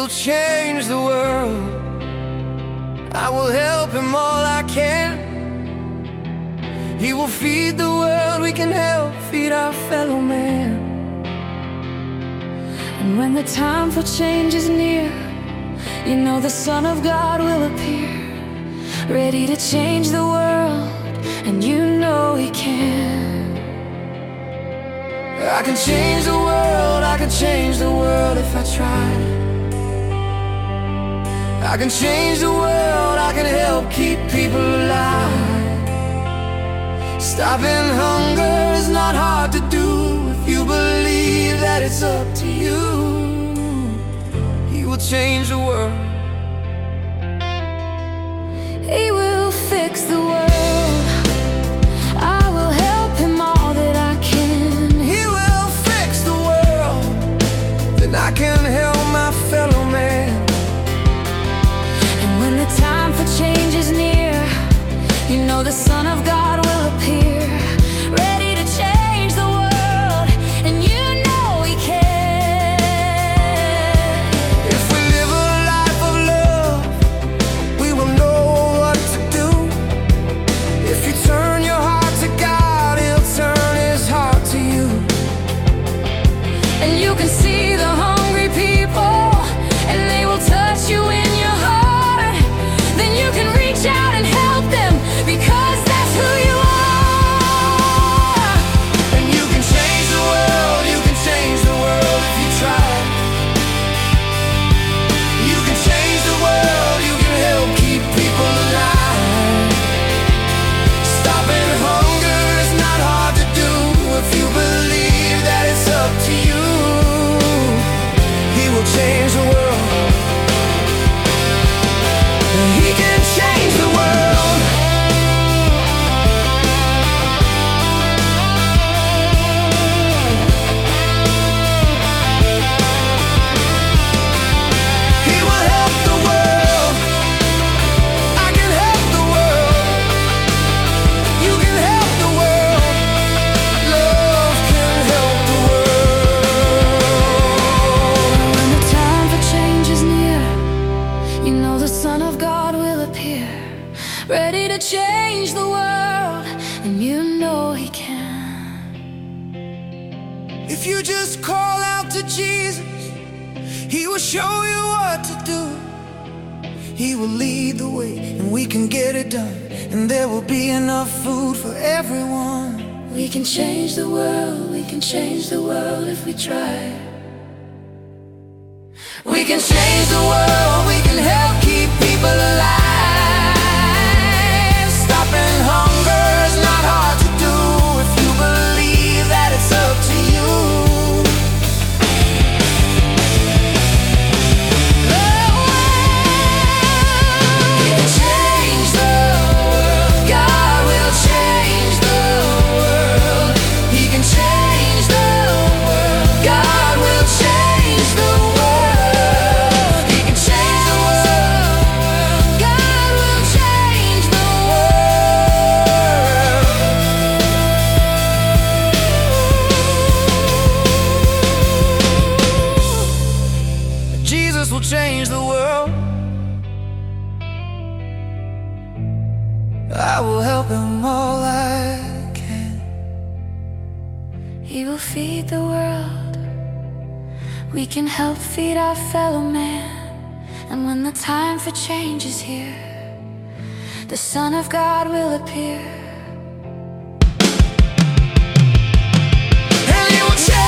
will change the world. I will help him all I can. He will feed the world, we can help feed our fellow man. And when the time for change is near, you know the Son of God will appear, ready to change the world, and you know He can. I can change the world, I can change the world if I try. I can change the world, I can help keep people alive. Stopping hunger is not hard to do if you believe that it's up to you. He will change the world. He will fix the world. I will help him all that I can. He will fix the world, then I can help my fellow man. And when the time for change is near, you know the Son of God will appear, ready to change the world, and you know He can. If we live a life of love, we will know what to do. If you turn your heart to God, He'll turn His heart to you. And you can see the hungry people, and they will touch you in your heart. Then you can reach out and help them, because that's who you are. And you can change the world, you can change the world if you try. You can change the world, you can help keep people alive. Stopping hunger is not hard to do if you believe that it's up to you. He will change the world. He can change the world. He will help the world. I can help the world. You can help the world. Love can help the world. When the time for change is near, you know the Son of God will appear, ready to change the world, and you know He can. If you just call out to Jesus, He will show you what to do. He will lead the way, and we can get it done. And there will be enough food for everyone. We can change the world, we can change the world if we try. We can change the world, we can help keep people alive. Stopping hunger is not hard to do if you believe that it's up to you. He can change the world. God will change the world. He can change the world. God will change the world. He can change the world. God will change the world. Jesus will change the world. I will help him all I can. He will feed the world. We can help feed our fellow man. And when the time for change is here, the Son of God will appear. And he will change